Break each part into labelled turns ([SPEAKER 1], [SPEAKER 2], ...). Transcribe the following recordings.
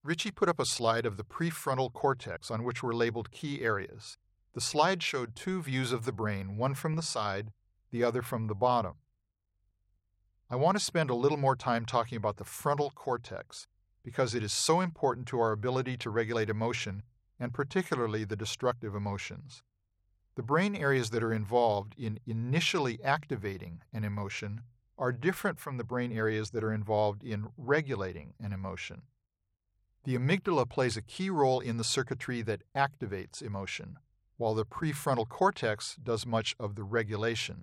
[SPEAKER 1] Richie put up a slide of the prefrontal cortex on which were labeled key areas. The slide showed two views of the brain, one from the side, the other from the bottom. I want to spend a little more time talking about the frontal cortex because it is so important to our ability to regulate emotion, and particularly the destructive emotions. The brain areas that are involved in initially activating an emotion are different from the brain areas that are involved in regulating an emotion. The amygdala plays a key role in the circuitry that activates emotion, while the prefrontal cortex does much of the regulation.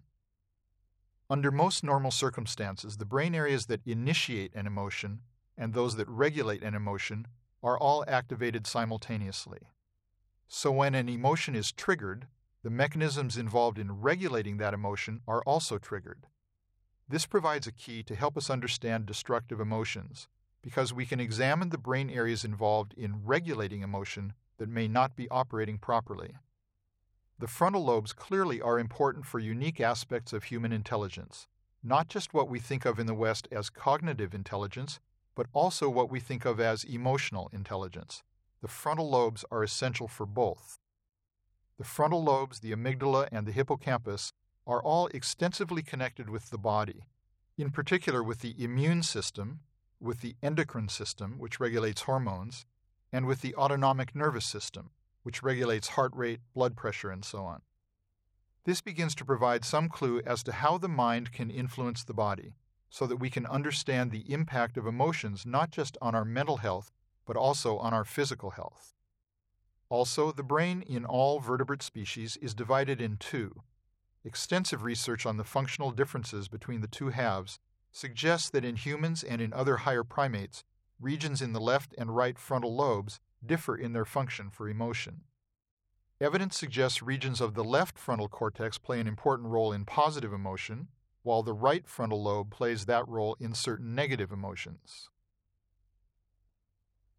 [SPEAKER 1] Under most normal circumstances, the brain areas that initiate an emotion and those that regulate an emotion are all activated simultaneously. So when an emotion is triggered, the mechanisms involved in regulating that emotion are also triggered. This provides a key to help us understand destructive emotions, because we can examine the brain areas involved in regulating emotion that may not be operating properly. The frontal lobes clearly are important for unique aspects of human intelligence, not just what we think of in the West as cognitive intelligence, but also what we think of as emotional intelligence. The frontal lobes are essential for both. The frontal lobes, the amygdala, and the hippocampus are all extensively connected with the body, in particular with the immune system, with the endocrine system, which regulates hormones, and with the autonomic nervous system, which regulates heart rate, blood pressure, and so on. This begins to provide some clue as to how the mind can influence the body, so that we can understand the impact of emotions not just on our mental health, but also on our physical health. Also, the brain in all vertebrate species is divided in two. Extensive research on the functional differences between the two halves suggests that in humans and in other higher primates, regions in the left and right frontal lobes differ in their function for emotion. Evidence suggests regions of the left frontal cortex play an important role in positive emotion, while the right frontal lobe plays that role in certain negative emotions.